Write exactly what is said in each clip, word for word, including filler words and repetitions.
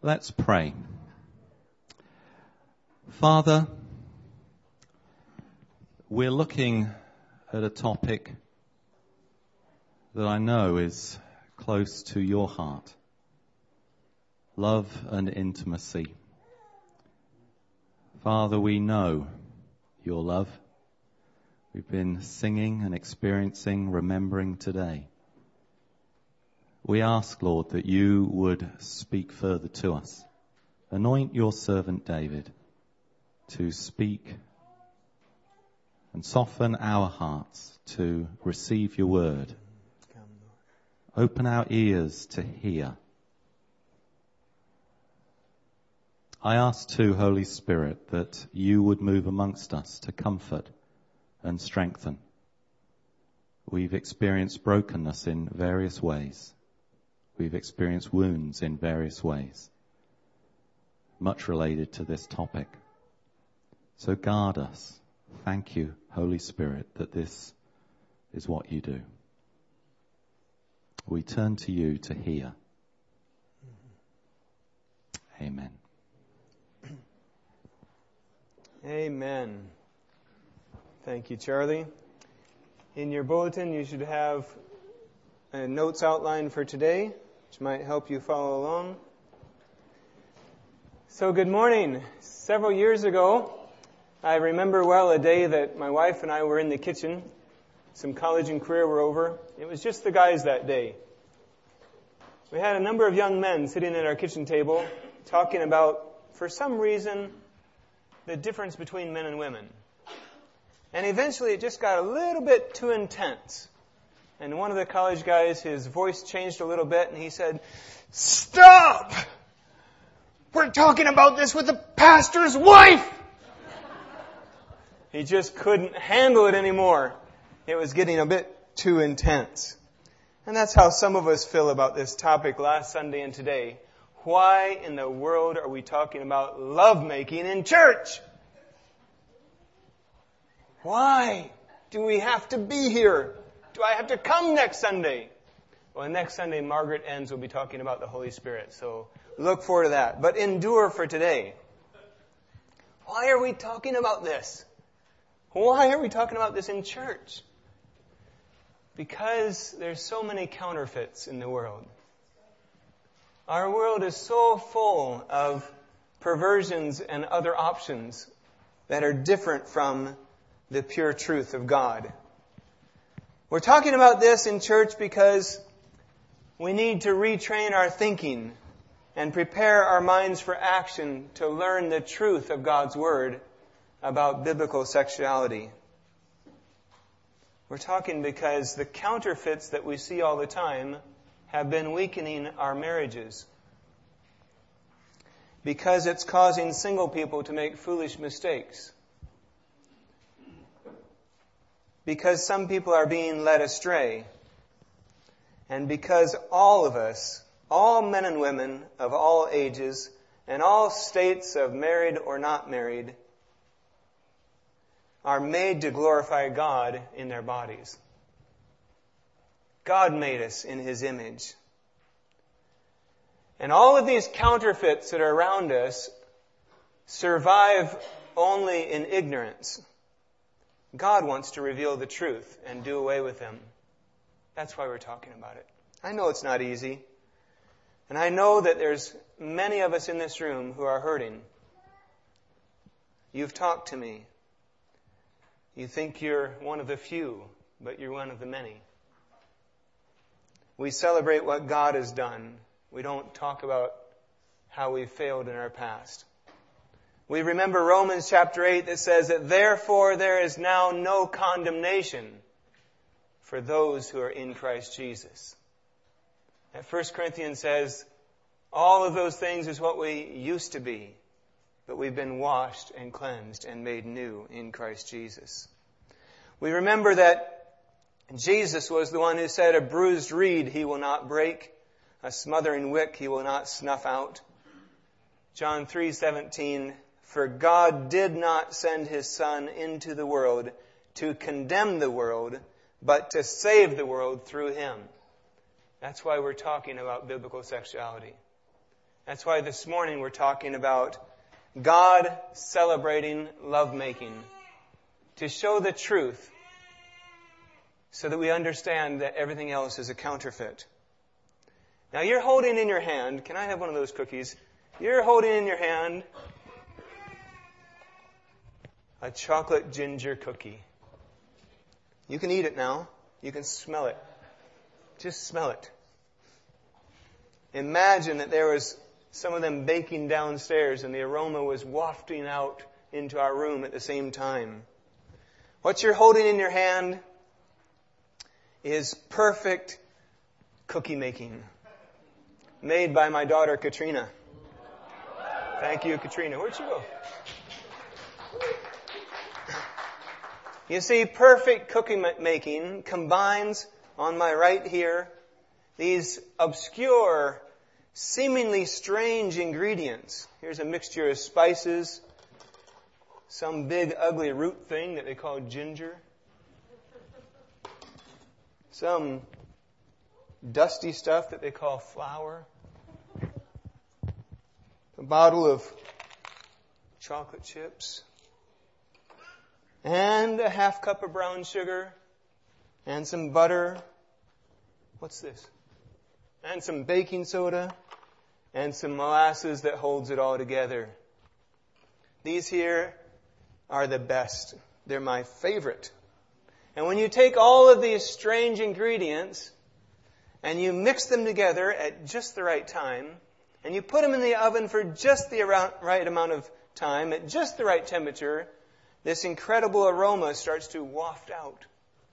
Let's pray. Father, we're looking at a topic that I know is close to your heart. Love and intimacy. Father, we know your love. We've been singing and experiencing, remembering today. We ask, Lord, that you would speak further to us. Anoint your servant David to speak and soften our hearts to receive your word. Open our ears to hear. I ask too, Holy Spirit, that you would move amongst us to comfort and strengthen. We've experienced brokenness in various ways. We've experienced wounds in various ways, much related to this topic. So guard us. Thank you, Holy Spirit, that this is what you do. We turn to you to hear. Amen. Amen. Thank you, Charlie. In your bulletin, you should have a notes outline for today, which might help you follow along. So, good morning. Several years ago, I remember well a day that my wife and I were in the kitchen. Some college and career were over. It was just the guys that day. We had a number of young men sitting at our kitchen table talking about, for some reason, the difference between men and women. And eventually it just got a little bit too intense. And one of the college guys, his voice changed a little bit, and he said, "Stop! We're talking about this with the pastor's wife!" He just couldn't handle it anymore. It was getting a bit too intense. And that's how some of us feel about this topic last Sunday and today. Why in the world are we talking about lovemaking in church? Why do we have to be here? Do I have to come next Sunday? Well, next Sunday, Margaret Enns will be talking about the Holy Spirit, so look forward to that. But endure for today. Why are we talking about this? Why are we talking about this in church? Because there's so many counterfeits in the world. Our world is so full of perversions and other options that are different from the pure truth of God. We're talking about this in church because we need to retrain our thinking and prepare our minds for action to learn the truth of God's Word about biblical sexuality. We're talking because the counterfeits that we see all the time have been weakening our marriages. Because it's causing single people to make foolish mistakes. Because some people are being led astray. And because all of us, all men and women of all ages, and all states of married or not married, are made to glorify God in their bodies. God made us in His image. And all of these counterfeits that are around us survive only in ignorance. God wants to reveal the truth and do away with them. That's why we're talking about it. I know it's not easy. And I know that there's many of us in this room who are hurting. You've talked to me. You think you're one of the few, but you're one of the many. We celebrate what God has done. We don't talk about how we failed in our past. We remember Romans chapter eight that says that therefore there is now no condemnation for those who are in Christ Jesus. And First Corinthians says all of those things is what we used to be, but we've been washed and cleansed and made new in Christ Jesus. We remember that Jesus was the one who said, "A bruised reed he will not break, a smothering wick he will not snuff out." John three seventeen, "For God did not send His Son into the world to condemn the world, but to save the world through Him." That's why we're talking about biblical sexuality. That's why this morning we're talking about God celebrating lovemaking, to show the truth so that we understand that everything else is a counterfeit. Now you're holding in your hand, can I have one of those cookies? You're holding in your hand a chocolate ginger cookie. You can eat it now. You can smell it. Just smell it. Imagine that there was some of them baking downstairs and the aroma was wafting out into our room at the same time. What you're holding in your hand is perfect cookie making, made by my daughter Katrina. Thank you, Katrina. Where'd she go? You see, perfect cookie making combines, on my right here, these obscure, seemingly strange ingredients. Here's a mixture of spices, some big ugly root thing that they call ginger, some dusty stuff that they call flour, a bottle of chocolate chips, and a half cup of brown sugar, and some butter. What's this? And some baking soda, and some molasses that holds it all together. These here are the best. They're my favorite. And when you take all of these strange ingredients and you mix them together at just the right time, and you put them in the oven for just the right amount of time, at just the right temperature, this incredible aroma starts to waft out.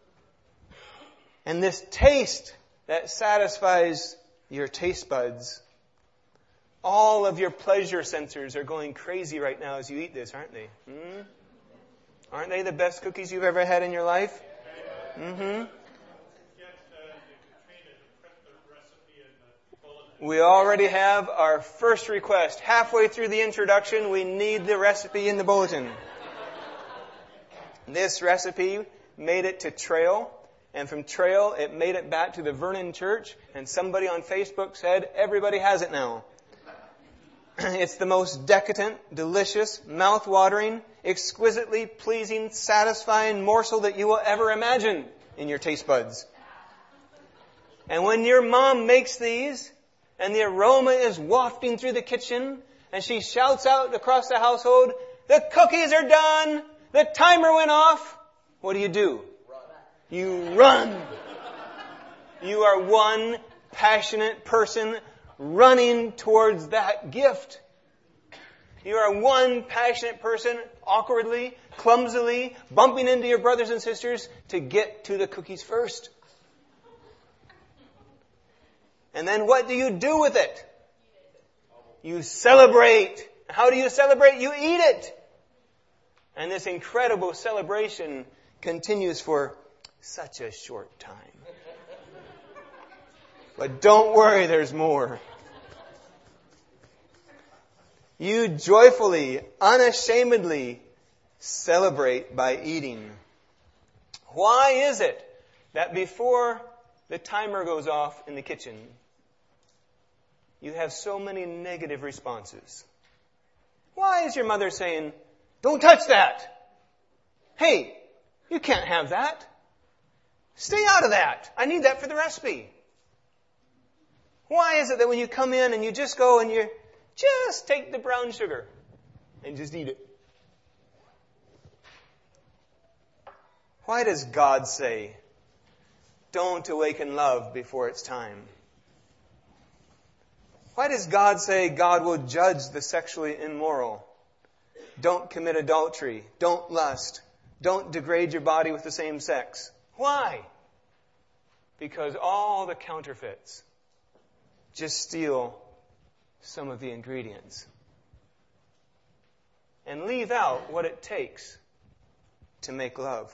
And this taste that satisfies your taste buds, all of your pleasure sensors are going crazy right now as you eat this, aren't they? Hmm? Aren't they the best cookies you've ever had in your life? Mm-hmm. We already have our first request. Halfway through the introduction, we need the recipe in the bulletin. This recipe made it to Trail, and from Trail it made it back to the Vernon Church, and somebody on Facebook said, everybody has it now. It's the most decadent, delicious, mouth-watering, exquisitely pleasing, satisfying morsel that you will ever imagine in your taste buds. And when your mom makes these, and the aroma is wafting through the kitchen, and she shouts out across the household, the cookies are done! The timer went off! What do you do? You run! You are one passionate person running towards that gift. You are one passionate person, awkwardly, clumsily, bumping into your brothers and sisters to get to the cookies first. And then what do you do with it? You celebrate. How do you celebrate? You eat it. And this incredible celebration continues for such a short time. But don't worry, there's more. You joyfully, unashamedly celebrate by eating. Why is it that before the timer goes off in the kitchen, you have so many negative responses? Why is your mother saying, don't touch that? Hey, you can't have that. Stay out of that. I need that for the recipe. Why is it that when you come in and you just go and you just take the brown sugar and just eat it? Why does God say, don't awaken love before it's time? Why does God say God will judge the sexually immoral? Don't commit adultery. Don't lust. Don't degrade your body with the same sex. Why? Because all the counterfeits just steal some of the ingredients and leave out what it takes to make love.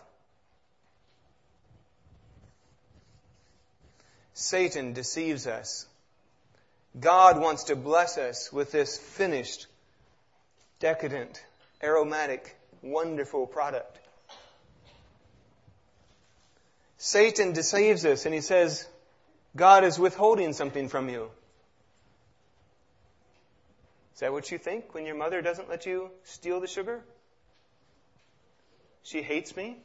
Satan deceives us. God wants to bless us with this finished, decadent, aromatic, wonderful product. Satan deceives us and he says, God is withholding something from you. Is that what you think when your mother doesn't let you steal the sugar? She hates me?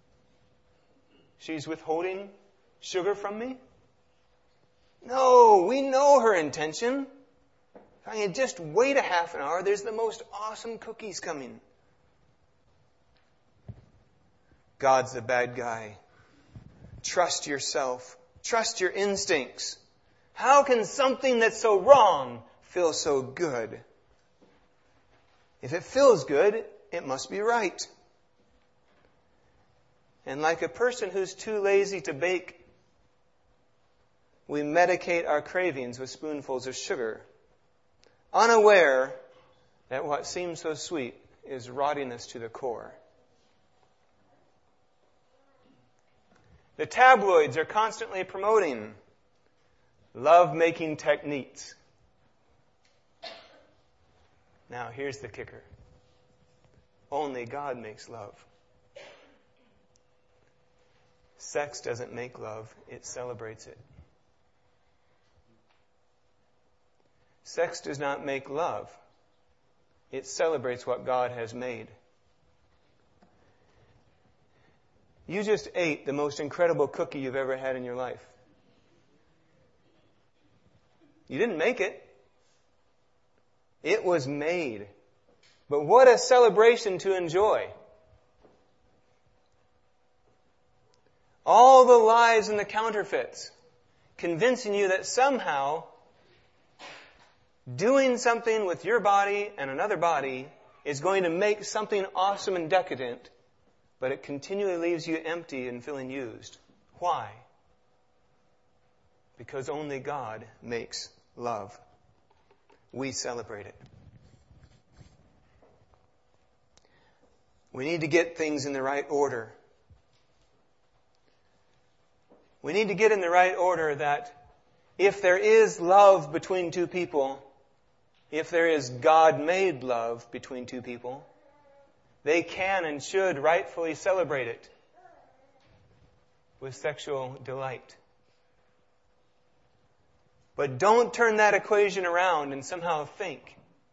She's withholding sugar from me? No, we know her intention. If I can just wait a half an hour, there's the most awesome cookies coming. God's the bad guy. Trust yourself. Trust your instincts. How can something that's so wrong feel so good? If it feels good, it must be right. And like a person who's too lazy to bake, we medicate our cravings with spoonfuls of sugar, unaware that what seems so sweet is rotting us to the core. The tabloids are constantly promoting love-making techniques. Now, here's the kicker. Only God makes love. Sex doesn't make love, it celebrates it. Sex does not make love. It celebrates what God has made. You just ate the most incredible cookie you've ever had in your life. You didn't make it. It was made. But what a celebration to enjoy. All the lies and the counterfeits, convincing you that somehow doing something with your body and another body is going to make something awesome and decadent, but it continually leaves you empty and feeling used. Why? Because only God makes love. We celebrate it. We need to get things in the right order. We need to get in the right order that if there is love between two people, if there is God-made love between two people, they can and should rightfully celebrate it with sexual delight. But don't turn that equation around and somehow think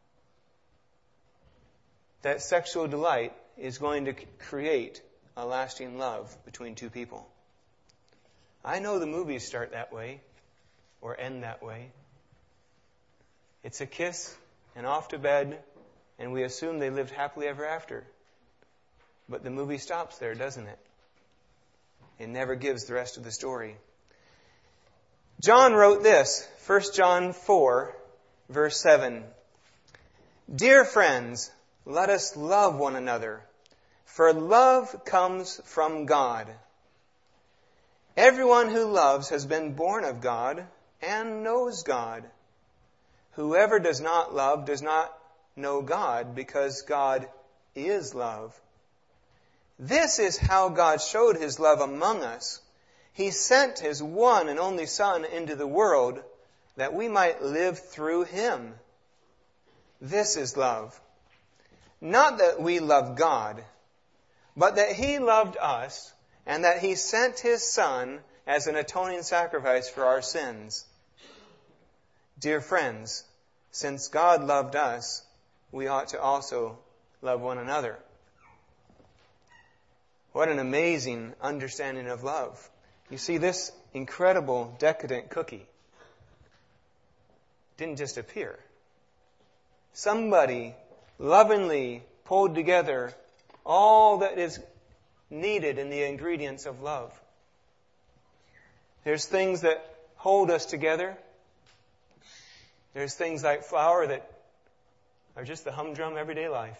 that sexual delight is going to create a lasting love between two people. I know the movies start that way or end that way. It's a kiss and off to bed, and we assume they lived happily ever after. But the movie stops there, doesn't it? It never gives the rest of the story. John wrote this, First John four, verse seven. Dear friends, let us love one another, for love comes from God. Everyone who loves has been born of God and knows God. Whoever does not love does not know God, because God is love. This is how God showed His love among us. He sent His one and only Son into the world that we might live through Him. This is love. Not that we love God, but that He loved us and that He sent His Son as an atoning sacrifice for our sins. Dear friends, since God loved us, we ought to also love one another. What an amazing understanding of love. You see, this incredible, decadent cookie didn't just appear. Somebody lovingly pulled together all that is needed in the ingredients of love. There's things that hold us together. There's things like flour that are just the humdrum everyday life.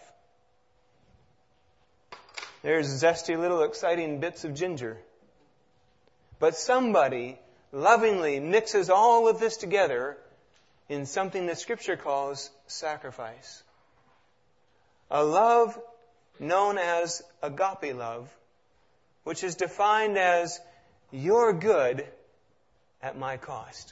There's zesty little exciting bits of ginger. But somebody lovingly mixes all of this together in something that Scripture calls sacrifice. A love known as agape love, which is defined as your good at my cost.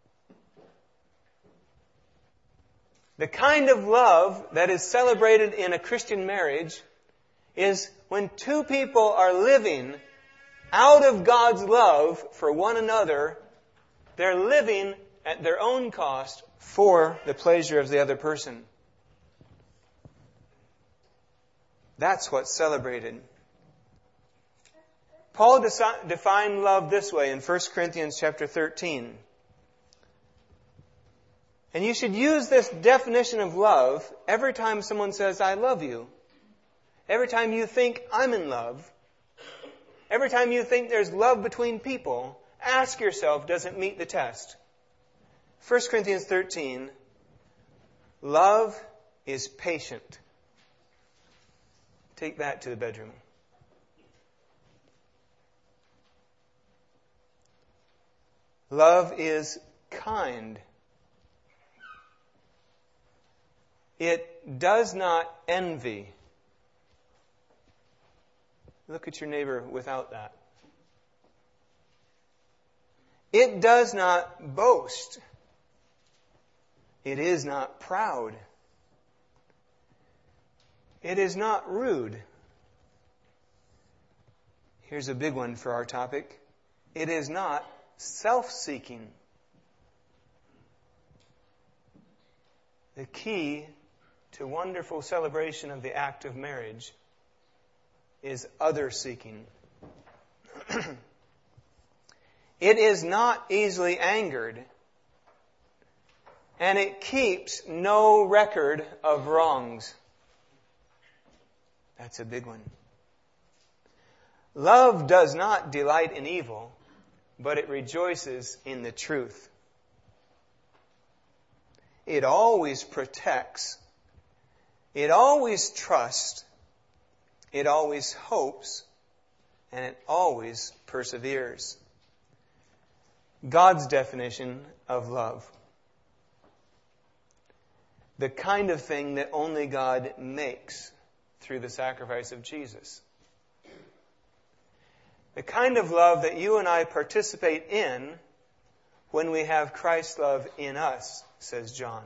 The kind of love that is celebrated in a Christian marriage is when two people are living out of God's love for one another, they're living at their own cost for the pleasure of the other person. That's what's celebrated. Paul desi- defined love this way in First Corinthians chapter thirteen. And you should use this definition of love every time someone says, I love you. Every time you think, I'm in love. Every time you think there's love between people, ask yourself, does it meet the test? First Corinthians thirteen, love is patient. Take that to the bedroom. Love is kind. It does not envy. Look at your neighbor without that. It does not boast. It is not proud. It is not rude. Here's a big one for our topic. It is not self-seeking. The key to wonderful celebration of the act of marriage is other-seeking. It is not easily angered, and it keeps no record of wrongs. That's a big one. Love does not delight in evil, but it rejoices in the truth. It always protects. It always trusts. It always hopes. And it always perseveres. God's definition of love. The kind of thing that only God makes through the sacrifice of Jesus. The kind of love that you and I participate in when we have Christ's love in us, says John.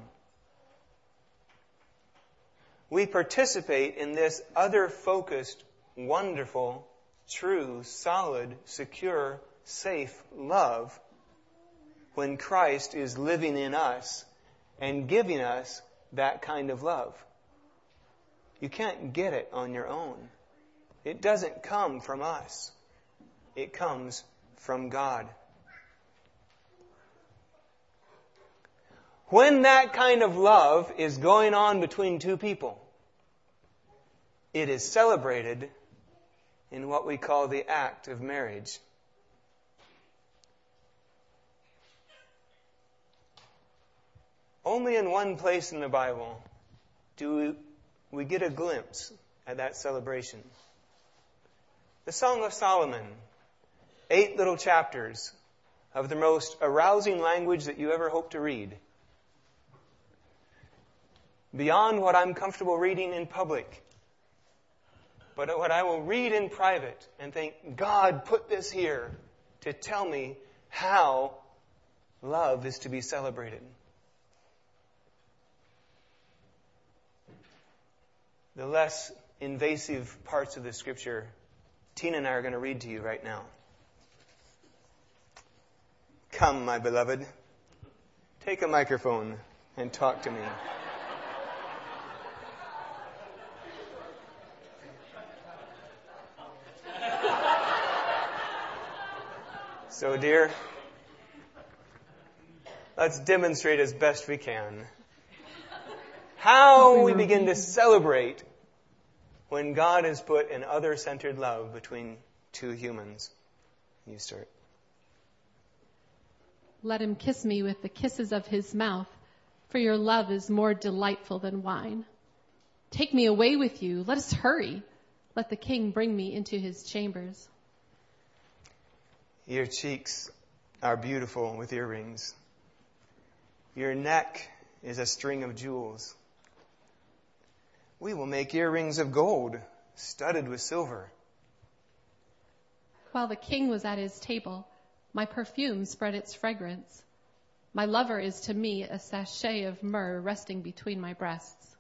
We participate in this other-focused, wonderful, true, solid, secure, safe love when Christ is living in us and giving us that kind of love. You can't get it on your own. It doesn't come from us. It comes from God. When that kind of love is going on between two people, it is celebrated in what we call the act of marriage. Only in one place in the Bible do we, we get a glimpse at that celebration. The Song of Solomon, eight little chapters of the most arousing language that you ever hope to read. Beyond what I'm comfortable reading in public, but what I will read in private and think, God put this here to tell me how love is to be celebrated. The less invasive parts of the Scripture, Tina and I are going to read to you right now. Come, my beloved, take a microphone and talk to me. So, dear, let's demonstrate as best we can how we begin to celebrate when God has put an other-centered love between two humans. You start. Let him kiss me with the kisses of his mouth, for your love is more delightful than wine. Take me away with you. Let us hurry. Let the king bring me into his chambers. Your cheeks are beautiful with earrings. Your neck is a string of jewels. We will make earrings of gold, studded with silver. While the king was at his table, my perfume spread its fragrance. My lover is to me a sachet of myrrh resting between my breasts.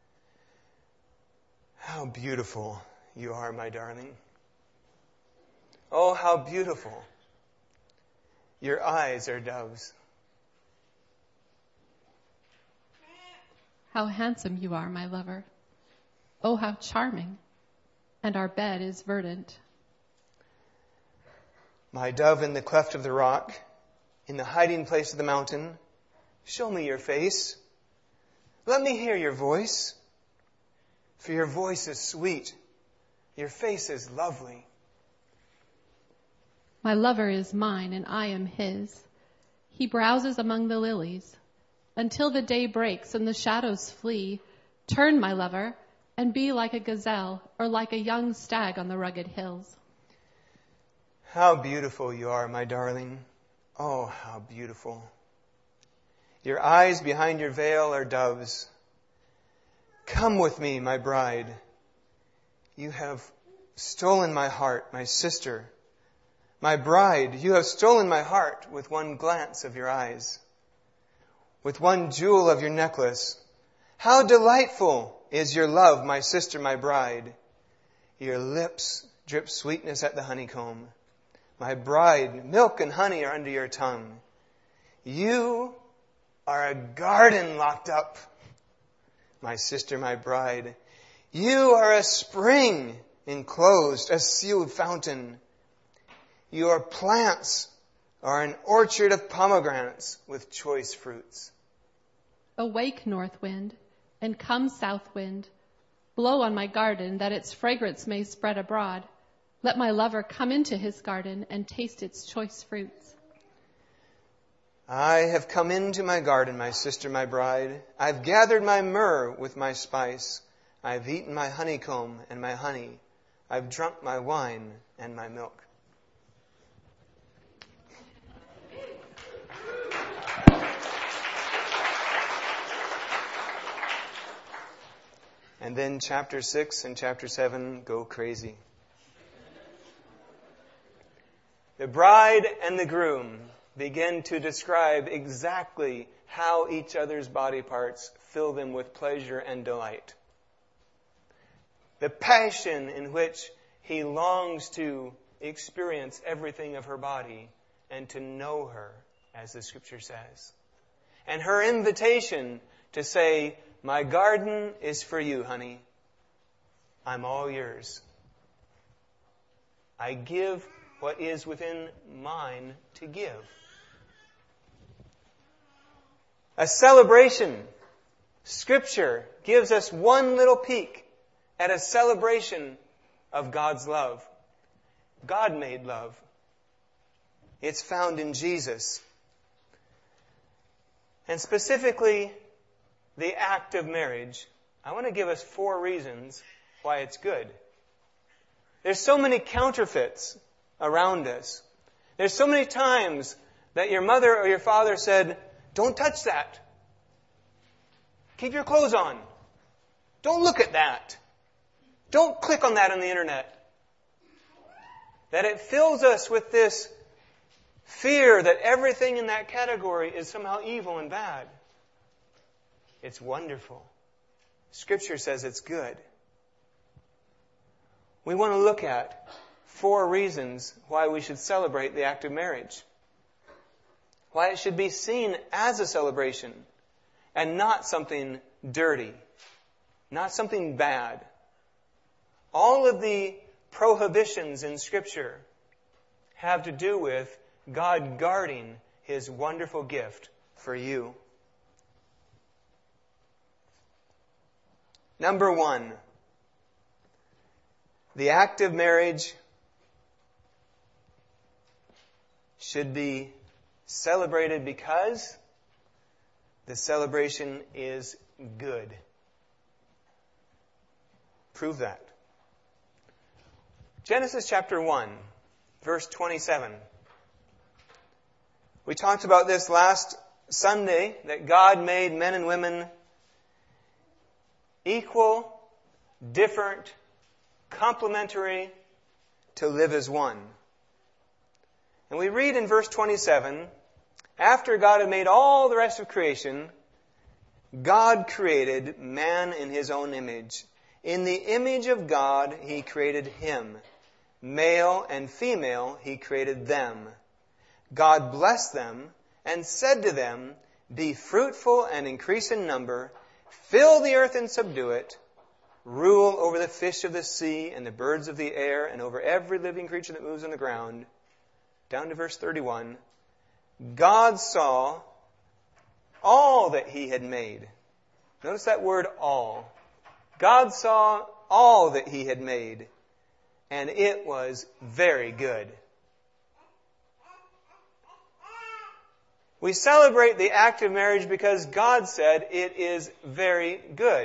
How beautiful you are, my darling. Oh, how beautiful. Your eyes are doves. How handsome you are, my lover. Oh, how charming. and our bed is verdant. My dove in the cleft of the rock, in the hiding place of the mountain, show me your face. Let me hear your voice. For your voice is sweet. Your face is lovely. My lover is mine, and I am his. He browses among the lilies. Until the day breaks and the shadows flee, turn, my lover, and be like a gazelle or like a young stag on the rugged hills. How beautiful you are, my darling. Oh, how beautiful. Your eyes behind your veil are doves. Come with me, my bride. You have stolen my heart, my sister. My bride, you have stolen my heart with one glance of your eyes, with one jewel of your necklace. How delightful is your love, my sister, my bride. Your lips drip sweetness at the honeycomb. My bride, milk and honey are under your tongue. You are a garden locked up, my sister, my bride. You are a spring enclosed, a sealed fountain. Your plants are an orchard of pomegranates with choice fruits. Awake, north wind, and come, south wind. Blow on my garden, that its fragrance may spread abroad. Let my lover come into his garden and taste its choice fruits. I have come into my garden, my sister, my bride. I've gathered my myrrh with my spice. I've eaten my honeycomb and my honey. I've drunk my wine and my milk. And then chapter six and chapter seven go crazy. The bride and the groom begin to describe exactly how each other's body parts fill them with pleasure and delight. The passion in which he longs to experience everything of her body and to know her, as the scripture says. And her invitation to say, my garden is for you, honey. I'm all yours. I give what is within mine to give. A celebration. Scripture gives us one little peek at a celebration of God's love. God made love. It's found in Jesus. And specifically, the act of marriage. I want to give us four reasons why it's good. There's so many counterfeits around us. There's so many times that your mother or your father said, don't touch that. Keep your clothes on. Don't look at that. Don't click on that on the internet. That it fills us with this fear that everything in that category is somehow evil and bad. It's wonderful. Scripture says it's good. We want to look at four reasons why we should celebrate the act of marriage. Why it should be seen as a celebration and not something dirty, not something bad. All of the prohibitions in Scripture have to do with God guarding His wonderful gift for you. Number one, the act of marriage should be celebrated because the celebration is good. Prove that. Genesis chapter one, verse twenty-seven. We talked about this last Sunday, that God made men and women equal, different, complementary, to live as one. And we read in verse twenty-seven, after God had made all the rest of creation, God created man in His own image. In the image of God, He created him. Male and female, He created them. God blessed them and said to them, be fruitful and increase in number, fill the earth and subdue it, rule over the fish of the sea and the birds of the air and over every living creature that moves on the ground. Down to verse thirty-one. God saw all that he had made. Notice that word all. God saw all that he had made, and it was very good. We celebrate the act of marriage because God said it is very good.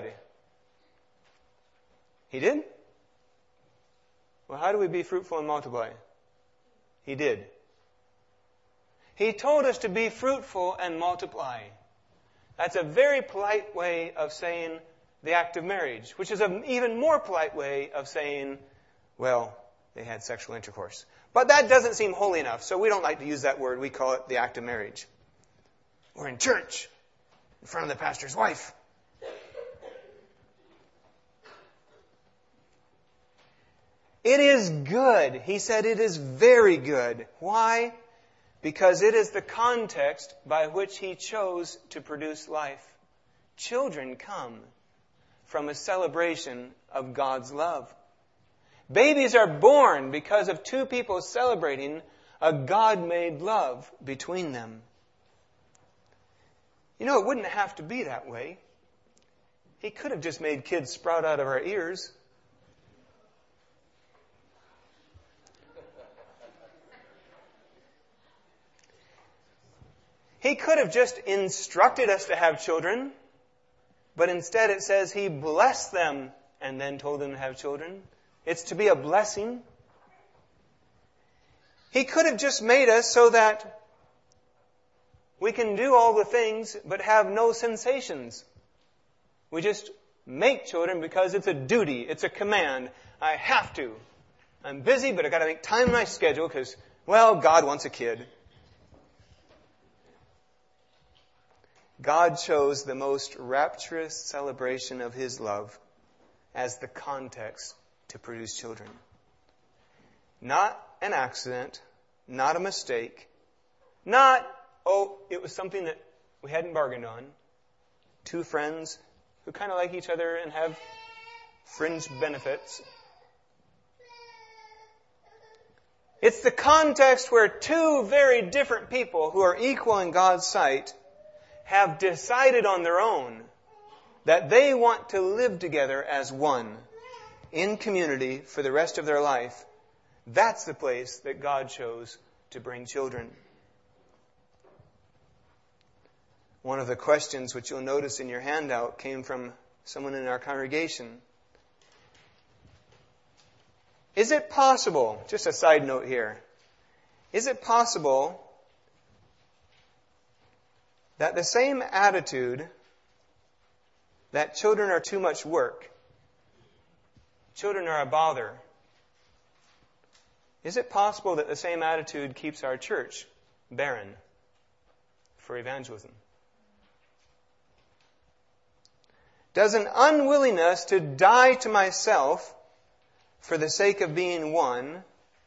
He did? Well, how do we be fruitful and multiply? He did. He told us to be fruitful and multiply. That's a very polite way of saying the act of marriage, which is an even more polite way of saying, well, they had sexual intercourse. But that doesn't seem holy enough, so we don't like to use that word. We call it the act of marriage. We're in church, in front of the pastor's wife. It is good. He said it is very good. Why? Because it is the context by which he chose to produce life. Children come from a celebration of God's love. Babies are born because of two people celebrating a God-made love between them. You know, it wouldn't have to be that way. He could have just made kids sprout out of our ears. He could have just instructed us to have children, but instead it says he blessed them and then told them to have children. It's to be a blessing. He could have just made us so that we can do all the things but have no sensations. We just make children because it's a duty, it's a command. I have to. I'm busy, but I've got to make time in my schedule because, well, God wants a kid. God chose the most rapturous celebration of his love as the context to produce children. Not an accident, not a mistake, not, oh, it was something that we hadn't bargained on. Two friends who kind of like each other and have fringe benefits. It's the context where two very different people who are equal in God's sight have decided on their own that they want to live together as one in community for the rest of their life. That's the place that God chose to bring children. One of the questions which you'll notice in your handout came from someone in our congregation. Is it possible, just a side note here, is it possible that the same attitude that children are too much work, children are a bother, is it possible that the same attitude keeps our church barren for evangelism? Does an unwillingness to die to myself for the sake of being one,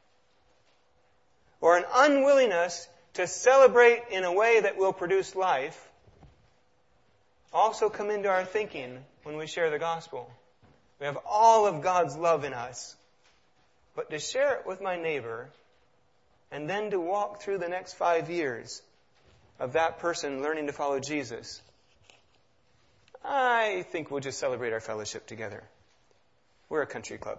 or an unwillingness to celebrate in a way that will produce life, also come into our thinking when we share the gospel? We have all of God's love in us. But to share it with my neighbor and then to walk through the next five years of that person learning to follow Jesus, I think we'll just celebrate our fellowship together. We're a country club.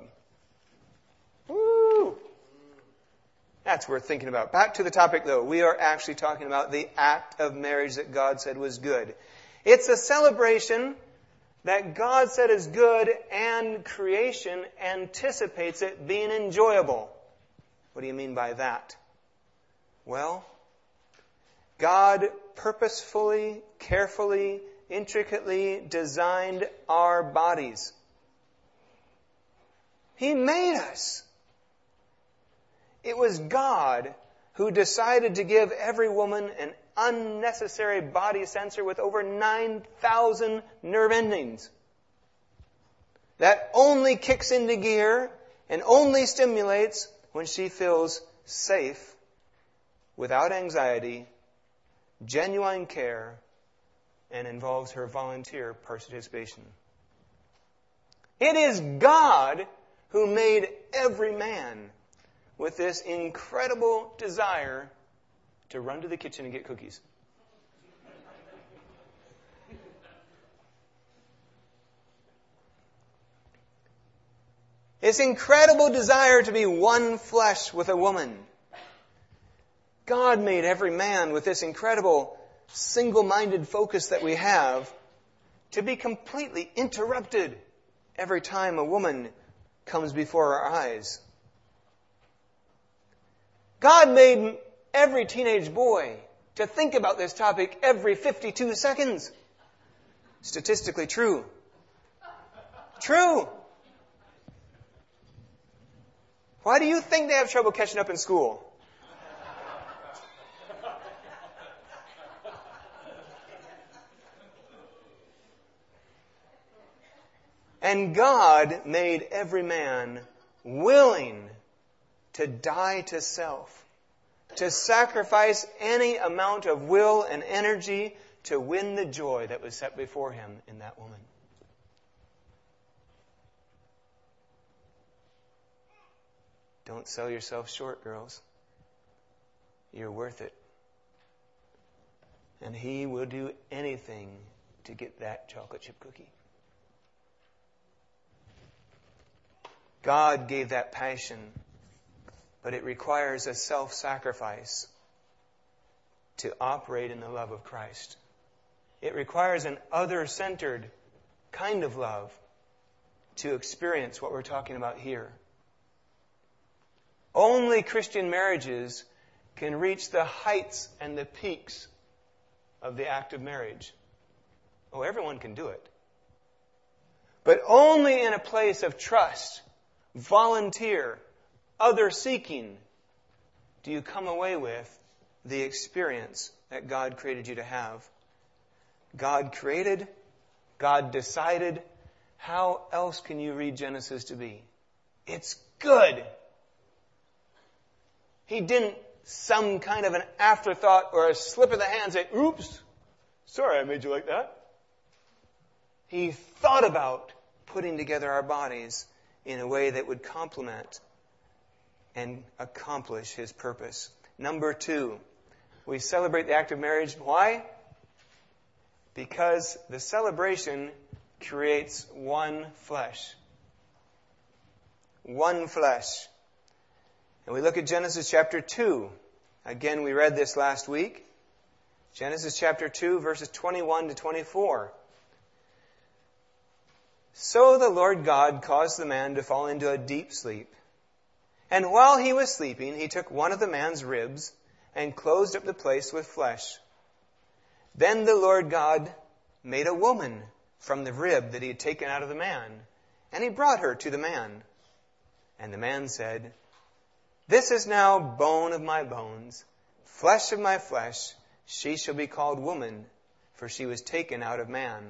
Woo! That's worth thinking about. Back to the topic, though. We are actually talking about the act of marriage that God said was good. It's a celebration that God said is good, and creation anticipates it being enjoyable. What do you mean by that? Well, God purposefully, carefully, intricately designed our bodies. He made us. It was God who decided to give every woman an unnecessary body sensor with over nine thousand nerve endings that only kicks into gear and only stimulates when she feels safe, without anxiety, genuine care, and involves her volunteer participation. It is God who made every man with this incredible desire to run to the kitchen and get cookies. This incredible desire to be one flesh with a woman. God made every man with this incredible single-minded focus that we have to be completely interrupted every time a woman comes before our eyes. God made every teenage boy to think about this topic every fifty-two seconds. Statistically true. True. Why do you think they have trouble catching up in school? And God made every man willing to die to self, to sacrifice any amount of will and energy to win the joy that was set before him in that woman. Don't sell yourself short, girls. You're worth it. And he will do anything to get that chocolate chip cookie. God gave that passion, but it requires a self-sacrifice to operate in the love of Christ. It requires an other-centered kind of love to experience what we're talking about here. Only Christian marriages can reach the heights and the peaks of the act of marriage. Oh, everyone can do it. But only in a place of trust, volunteer, other-seeking, do you come away with the experience that God created you to have. God created, God decided. How else can you read Genesis to be? It's good. He didn't some kind of an afterthought or a slip of the hand say, oops, sorry I made you like that. He thought about putting together our bodies in a way that would complement and accomplish His purpose. Number two, we celebrate the act of marriage. Why? Because the celebration creates one flesh. One flesh. And we look at Genesis chapter two. Again, we read this last week. Genesis chapter two, verses twenty-one to twenty-four. So the Lord God caused the man to fall into a deep sleep. And while he was sleeping, he took one of the man's ribs and closed up the place with flesh. Then the Lord God made a woman from the rib that he had taken out of the man, and he brought her to the man. And the man said, This is now bone of my bones, flesh of my flesh. She shall be called woman, for she was taken out of man.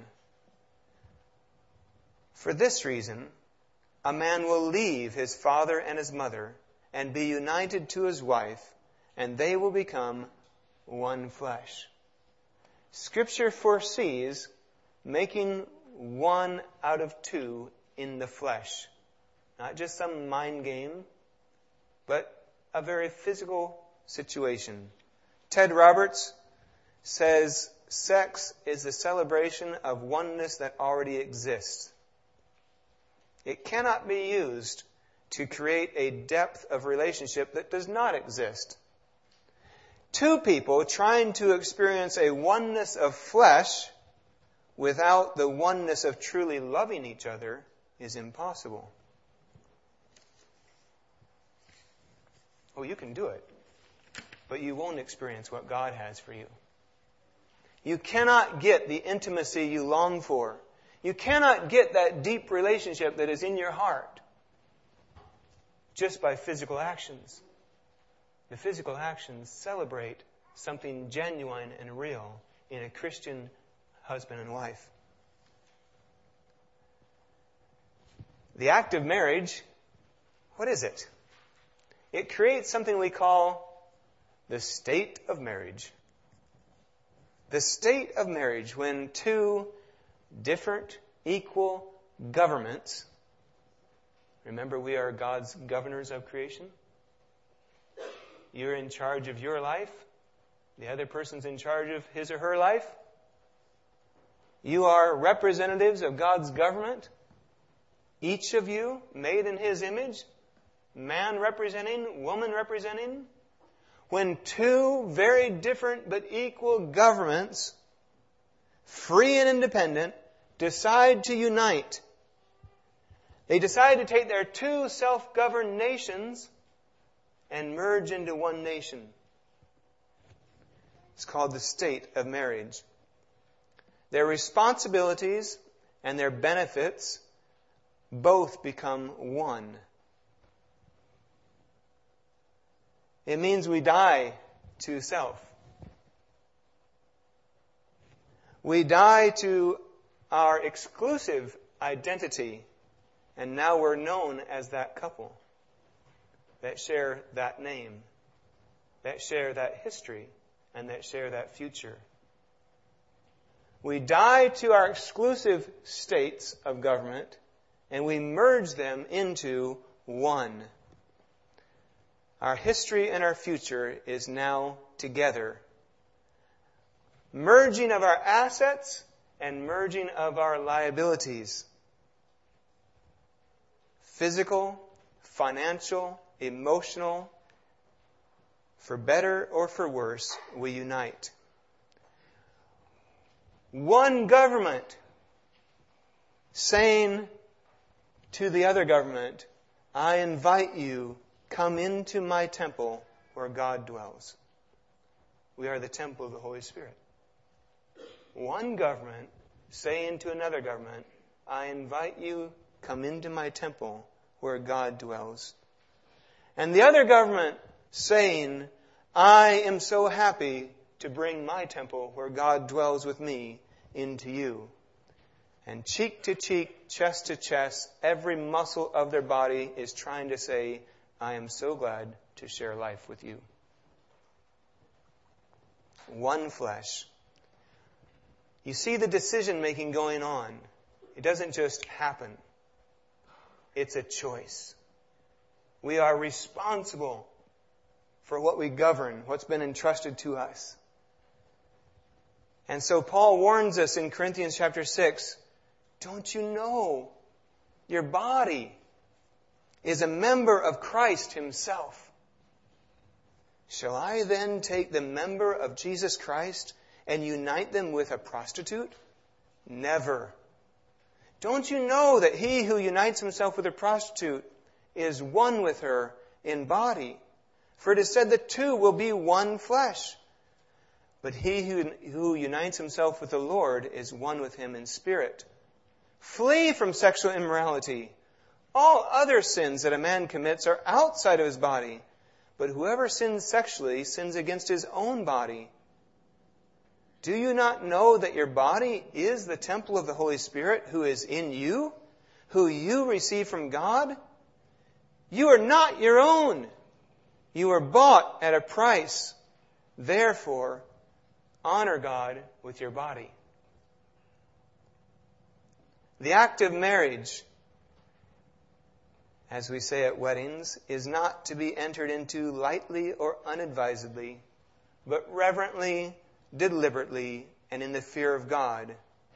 For this reason, a man will leave his father and his mother and be united to his wife, and they will become one flesh. Scripture foresees making one out of two in the flesh. Not just some mind game, but a very physical situation. Ted Roberts says sex is the celebration of oneness that already exists. It cannot be used to create a depth of relationship that does not exist. Two people trying to experience a oneness of flesh without the oneness of truly loving each other is impossible. Oh, you can do it, but you won't experience what God has for you. You cannot get the intimacy you long for. You cannot get that deep relationship that is in your heart just by physical actions. The physical actions celebrate something genuine and real in a Christian husband and wife. The act of marriage, what is it? It creates something we call the state of marriage. The state of marriage, when two different, equal governments Remember, we are God's governors of creation. You're in charge of your life. The other person's in charge of his or her life. You are representatives of God's government. Each of you made in His image. Man representing, woman representing. When two very different but equal governments, free and independent, decide to unite, they decide to take their two self-governed nations and merge into one nation. It's called the state of marriage. Their responsibilities and their benefits both become one. It means we die to self. We die to our exclusive identity, and now we're known as that couple that share that name, that share that history, and that share that future. We die to our exclusive states of government, and we merge them into one. Our history and our future is now together. Merging of our assets and merging of our liabilities. Physical, financial, emotional, for better or for worse, we unite. One government saying to the other government, I invite you, come into my temple where God dwells. We are the temple of the Holy Spirit. One government saying to another government, I invite you, come into my temple where God dwells. And the other government saying, I am so happy to bring my temple where God dwells with me into you. And cheek to cheek, chest to chest, every muscle of their body is trying to say, I am so glad to share life with you. One flesh. You see the decision making going on. It doesn't just happen. It's a choice. We are responsible for what we govern, what's been entrusted to us. And so Paul warns us in Corinthians chapter six, don't you know your body is a member of Christ Himself? Shall I then take the member of Jesus Christ and unite them with a prostitute? Never. Don't you know that he who unites himself with a prostitute is one with her in body? For it is said that two will be one flesh. But he who, who unites himself with the Lord is one with Him in spirit. Flee from sexual immorality. All other sins that a man commits are outside of his body. But whoever sins sexually sins against his own body. Do you not know that your body is the temple of the Holy Spirit who is in you, who you receive from God? You are not your own. You were bought at a price. Therefore, honor God with your body. The act of marriage, as we say at weddings, is not to be entered into lightly or unadvisedly, but reverently, deliberately, and in the fear of God.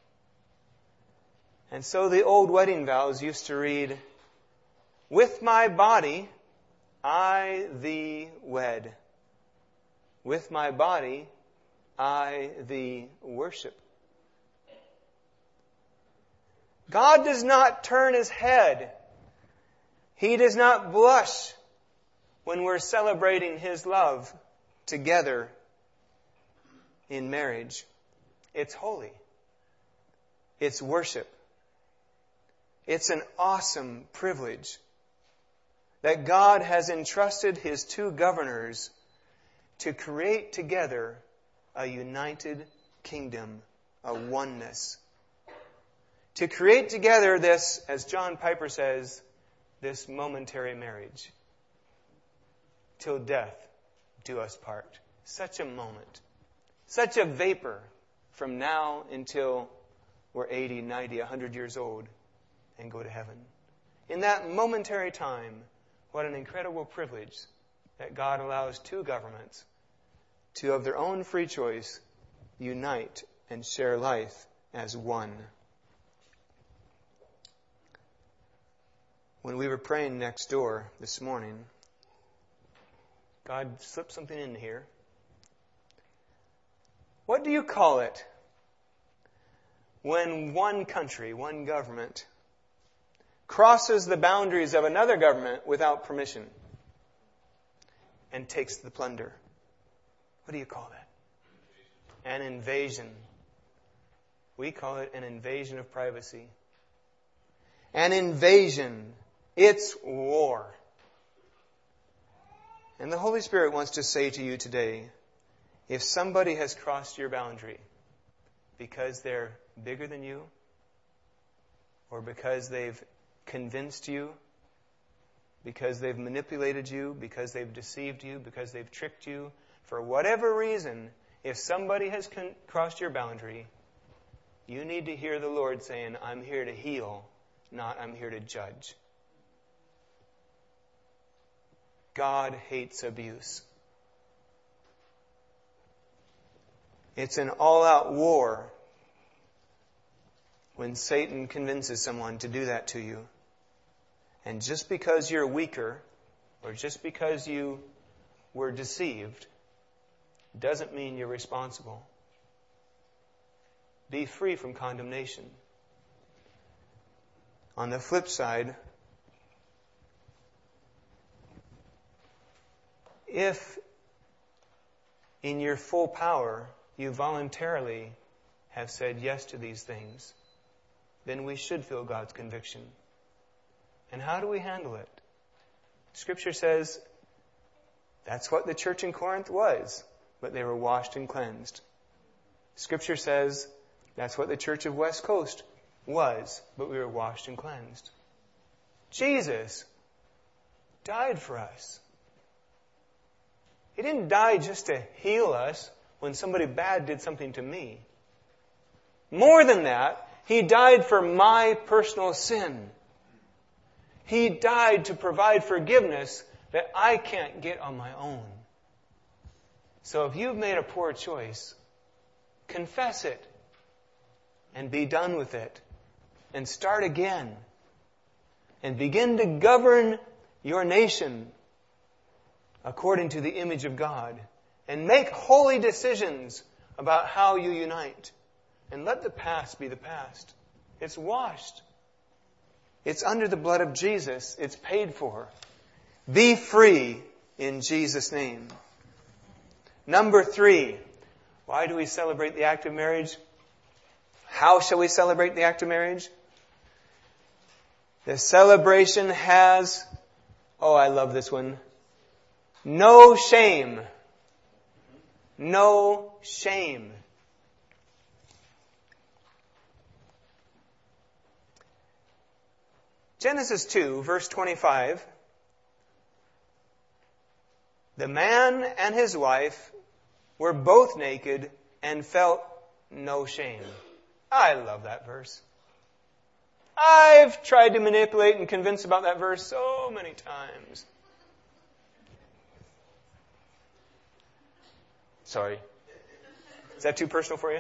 And so the old wedding vows used to read, with my body I thee wed. With my body I thee worship. God does not turn His head. He does not blush when we're celebrating His love together in marriage. It's holy. It's worship. It's an awesome privilege that God has entrusted His two governors to create together a united kingdom, a oneness. To create together this, as John Piper says, this momentary marriage. Till death do us part. Such a moment. Such a vapor from now until we're eighty, ninety, one hundred years old and go to heaven. In that momentary time, what an incredible privilege that God allows two governments to, of their own free choice, unite and share life as one. When we were praying next door this morning, God slipped something in here. What do you call it when one country, one government, crosses the boundaries of another government without permission and takes the plunder? What do you call that? An invasion. We call it an invasion of privacy. An invasion. It's war. And the Holy Spirit wants to say to you today, if somebody has crossed your boundary because they're bigger than you, or because they've convinced you, because they've manipulated you, because they've deceived you, because they've tricked you, for whatever reason, if somebody has con- crossed your boundary, you need to hear the Lord saying, I'm here to heal, not I'm here to judge. God hates abuse. It's an all-out war when Satan convinces someone to do that to you. And just because you're weaker, or just because you were deceived, doesn't mean you're responsible. Be free from condemnation. On the flip side, if in your full power you voluntarily have said yes to these things, then we should feel God's conviction. And how do we handle it? Scripture says that's what the church in Corinth was, but they were washed and cleansed. Scripture says that's what the church of West Coast was, but we were washed and cleansed. Jesus died for us. He didn't die just to heal us when somebody bad did something to me. More than that, He died for my personal sin. He died to provide forgiveness that I can't get on my own. So if you've made a poor choice, confess it and be done with it and start again and begin to govern your nation according to the image of God, and make holy decisions about how you unite. And let the past be the past. It's washed. It's under the blood of Jesus. It's paid for. Be free in Jesus' name. Number three, why do we celebrate the act of marriage? How shall we celebrate the act of marriage? The celebration has, oh, I love this one, no shame. No shame. Genesis two, verse twenty-five. The man and his wife were both naked and felt no shame. I love that verse. I've tried to manipulate and convince about that verse so many times. Sorry. Is that too personal for you?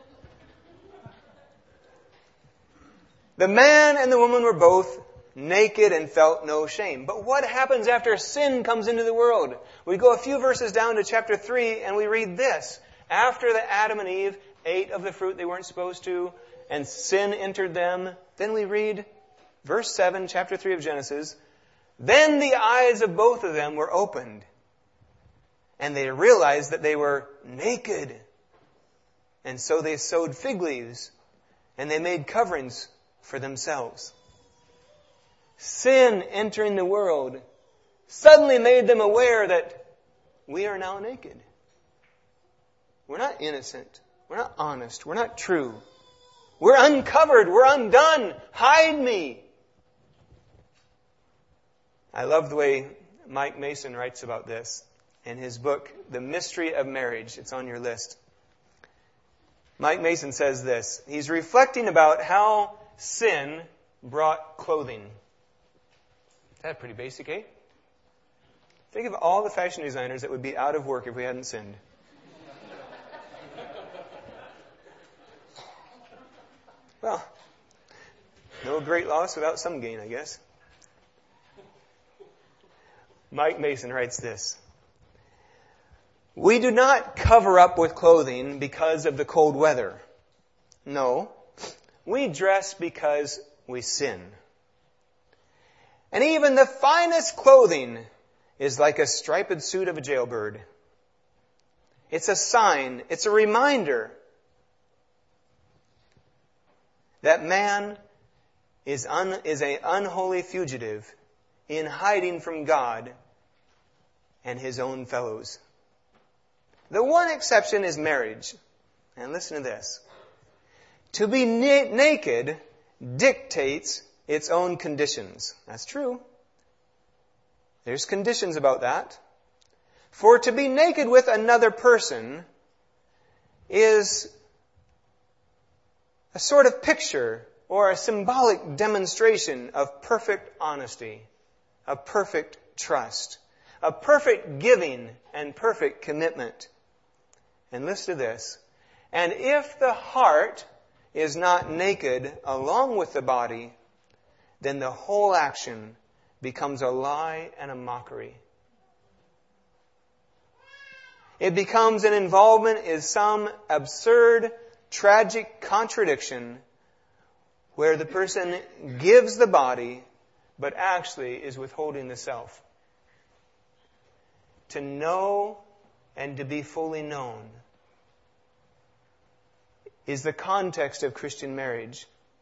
The man and the woman were both naked and felt no shame. But what happens after sin comes into the world? We go a few verses down to chapter three and we read this. After the Adam and Eve ate of the fruit they weren't supposed to and sin entered them, then we read verse seven, chapter three of Genesis. Then the eyes of both of them were opened, and they realized that they were naked. And so they sewed fig leaves, and they made coverings for themselves. Sin entering the world suddenly made them aware that we are now naked. We're not innocent. We're not honest. We're not true. We're uncovered. We're undone. Hide me. I love the way Mike Mason writes about this in his book, The Mystery of Marriage. It's on your list. Mike Mason says this. He's reflecting about how sin brought clothing. That's pretty basic, eh? Think of all the fashion designers that would be out of work if we hadn't sinned. Well, no great loss without some gain, I guess. Mike Mason writes this. We do not cover up with clothing because of the cold weather. No, we dress because we sin. And even the finest clothing is like a striped suit of a jailbird. It's a sign, it's a reminder that man is un, is an unholy fugitive in hiding from God and his own fellows. The one exception is marriage. And listen to this. To be na- naked dictates its own conditions. That's true. There's conditions about that. For to be naked with another person is a sort of picture or a symbolic demonstration of perfect honesty, of perfect trust, of perfect giving and perfect commitment. And listen to this. And if the heart is not naked along with the body, then the whole action becomes a lie and a mockery. It becomes an involvement in some absurd, tragic contradiction where the person gives the body but actually is withholding the self. To know and to be fully known is the context of Christian marriage.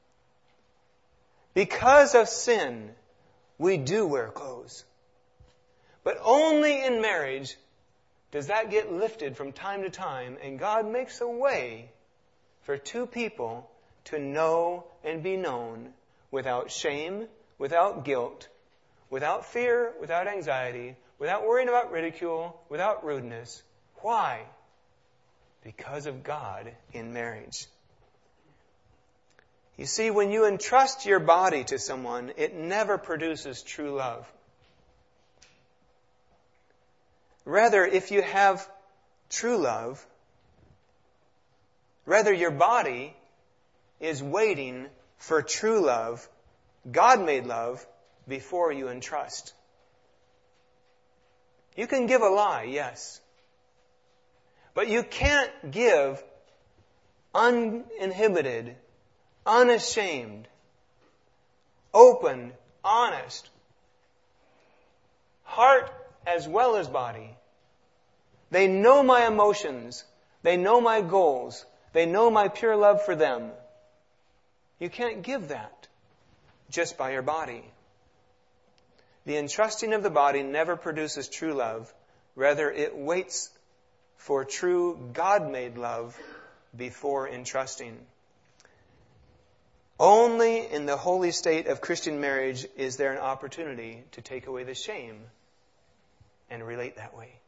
Because of sin, we do wear clothes. But only in marriage does that get lifted from time to time, and God makes a way for two people to know and be known without shame, without guilt, without fear, without anxiety, without worrying about ridicule, without rudeness. Why? Because of God in marriage. You see, when you entrust your body to someone, it never produces true love. Rather, if you have true love, rather your body is waiting for true love, God-made love, before you entrust. You can give a lie, yes. But you can't give uninhibited, unashamed, open, honest, heart as well as body. They know my emotions. They know my goals. They know my pure love for them. You can't give that just by your body. The entrusting of the body never produces true love. Rather, it waits for true God-made love before entrusting. Only in the holy state of Christian marriage is there an opportunity to take away the shame and relate that way.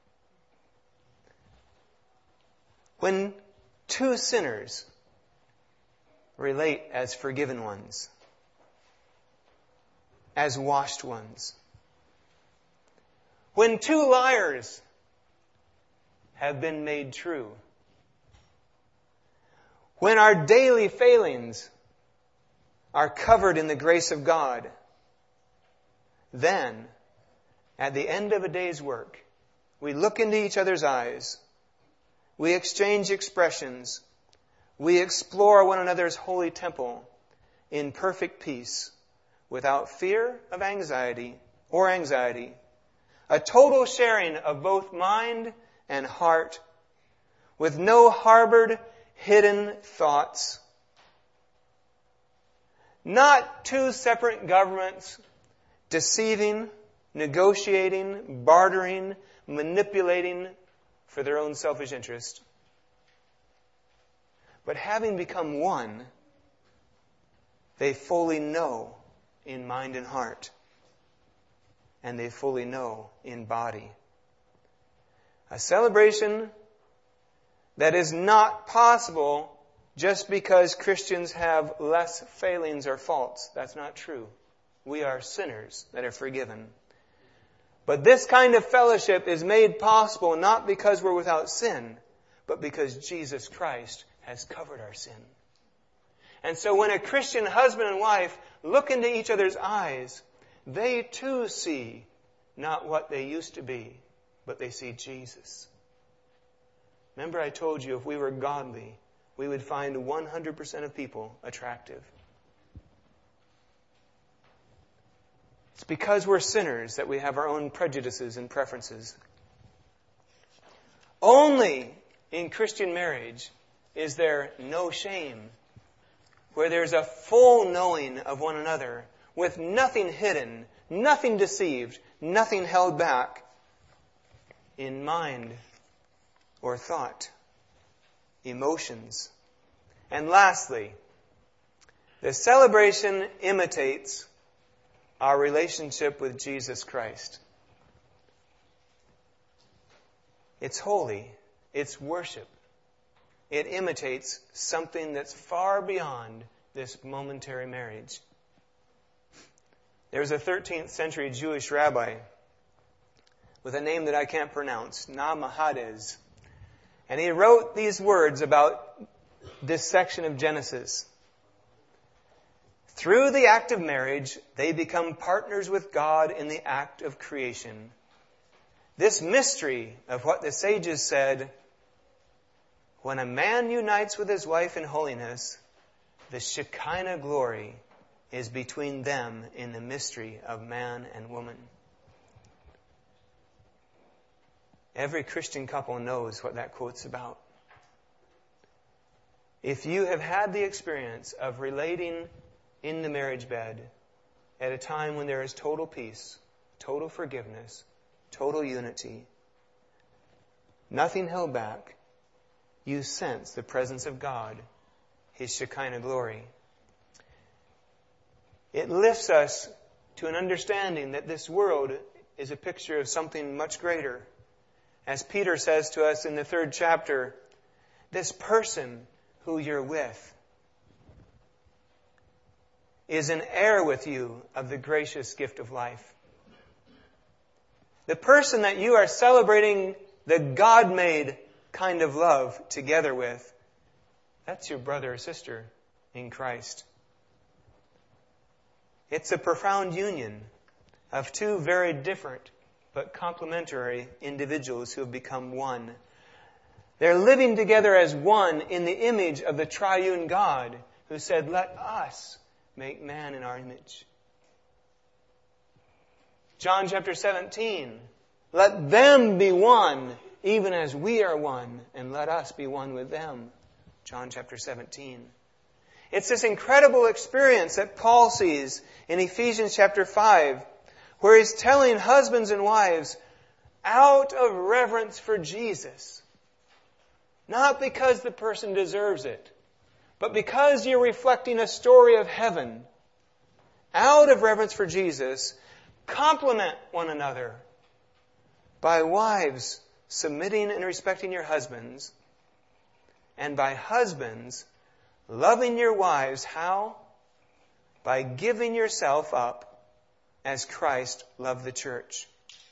When two sinners relate as forgiven ones, as washed ones, when two liars have been made true, when our daily failings are covered in the grace of God, then, at the end of a day's work, we look into each other's eyes, we exchange expressions, we explore one another's holy temple in perfect peace, without fear of anxiety or anxiety, a total sharing of both mind and heart, with no harbored, hidden thoughts. Not two separate governments deceiving, negotiating, bartering, manipulating for their own selfish interest. But having become one, they fully know in mind and heart, and they fully know in body. A celebration that is not possible just because Christians have less failings or faults. That's not true. We are sinners that are forgiven. But this kind of fellowship is made possible not because we're without sin, but because Jesus Christ has covered our sin. And so when a Christian husband and wife look into each other's eyes, they too see not what they used to be, but they see Jesus. Remember I told you if we were godly, we would find one hundred percent of people attractive. It's because we're sinners that we have our own prejudices and preferences. Only in Christian marriage is there no shame, where there's a full knowing of one another, with nothing hidden, nothing deceived, nothing held back in mind or thought, emotions. And lastly, the celebration imitates our relationship with Jesus Christ. It's holy. It's worship. It imitates something that's far beyond this momentary marriage. There's a thirteenth century Jewish rabbi with a name that I can't pronounce, Nahmades. And he wrote these words about this section of Genesis. Through the act of marriage, they become partners with God in the act of creation. This mystery of what the sages said, when a man unites with his wife in holiness, the Shekinah glory is between them in the mystery of man and woman. Every Christian couple knows what that quote's about. If you have had the experience of relating in the marriage bed at a time when there is total peace, total forgiveness, total unity, nothing held back, you sense the presence of God, His Shekinah glory. It lifts us to an understanding that this world is a picture of something much greater. As Peter says to us in the third chapter, this person who you're with is an heir with you of the gracious gift of life. The person that you are celebrating the God-made kind of love together with, that's your brother or sister in Christ. It's a profound union of two very different but complementary individuals who have become one. They're living together as one in the image of the triune God who said, let us make man in our image. John chapter seventeen, let them be one, even as we are one, and let us be one with them. John chapter seventeen. It's this incredible experience that Paul sees in Ephesians chapter five, where he's telling husbands and wives, out of reverence for Jesus, not because the person deserves it, but because you're reflecting a story of heaven, out of reverence for Jesus, complement one another by wives submitting and respecting your husbands, and by husbands loving your wives. How? By giving yourself up as Christ loved the church.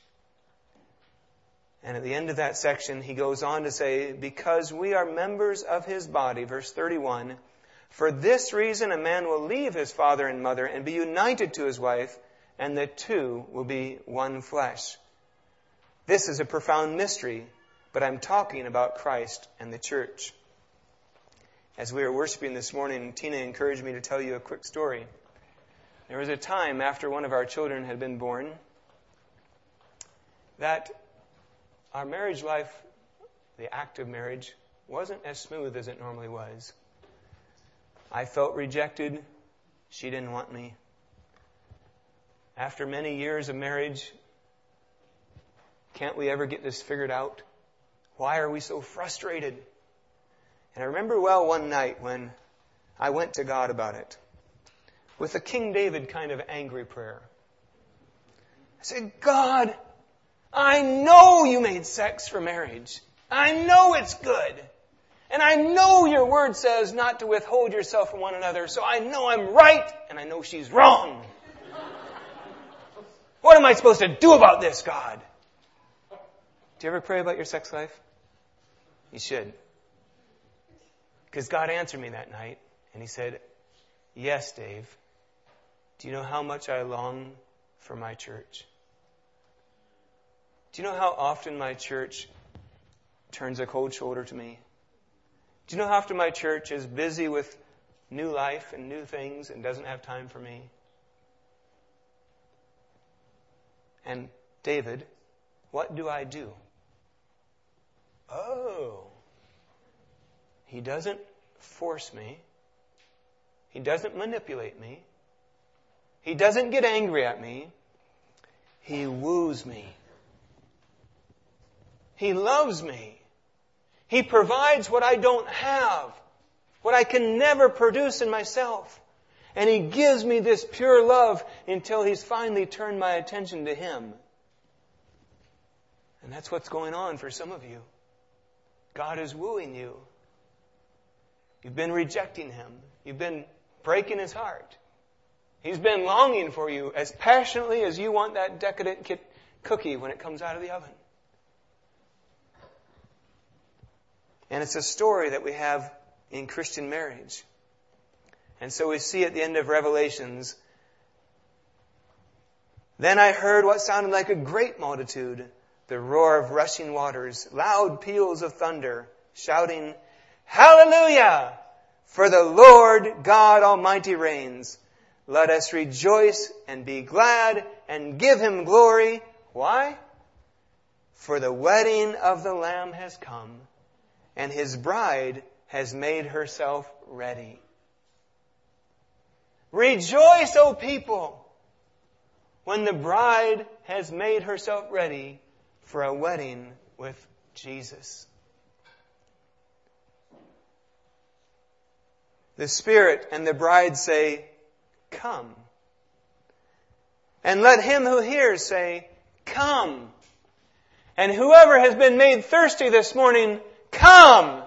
And at the end of that section, he goes on to say, because we are members of His body, verse thirty-one, for this reason a man will leave his father and mother and be united to his wife, and the two will be one flesh. This is a profound mystery, but I'm talking about Christ and the church. As we were worshiping this morning, Tina encouraged me to tell you a quick story. There was a time after one of our children had been born that our marriage life, the act of marriage, wasn't as smooth as it normally was. I felt rejected. She didn't want me. After many years of marriage, can't we ever get this figured out? Why are we so frustrated? And I remember well one night when I went to God about it with a King David kind of angry prayer. I said, God, I know you made sex for marriage. I know it's good. And I know your word says not to withhold yourself from one another. So I know I'm right and I know she's wrong. What am I supposed to do about this, God? Do you ever pray about your sex life? You should. Because God answered me that night, and He said, yes, Dave. Do you know how much I long for my church? Do you know how often my church turns a cold shoulder to me? Do you know how often my church is busy with new life and new things and doesn't have time for me? And David, what do I do? Oh, He doesn't force me. He doesn't manipulate me. He doesn't get angry at me. He woos me. He loves me. He provides what I don't have, what I can never produce in myself. And He gives me this pure love until He's finally turned my attention to Him. And that's what's going on for some of you. God is wooing you. You've been rejecting Him. You've been breaking His heart. He's been longing for you as passionately as you want that decadent kit cookie when it comes out of the oven. And it's a story that we have in Christian marriage. And so we see at the end of Revelations, then I heard what sounded like a great multitude, the roar of rushing waters, loud peals of thunder, shouting, Hallelujah! For the Lord God Almighty reigns. Let us rejoice and be glad and give Him glory. Why? For the wedding of the Lamb has come, and His bride has made herself ready. Rejoice, O people, when the bride has made herself ready for a wedding with Jesus. The Spirit and the bride say, Come. And let him who hears say, Come. And whoever has been made thirsty this morning, come.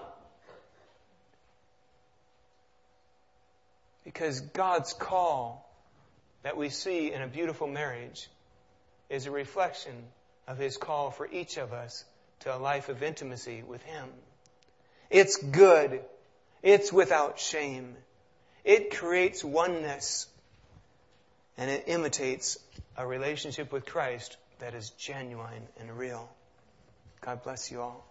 Because God's call that we see in a beautiful marriage is a reflection of His call for each of us to a life of intimacy with Him. It's good. It's without shame. It creates oneness. And it imitates a relationship with Christ that is genuine and real. God bless you all.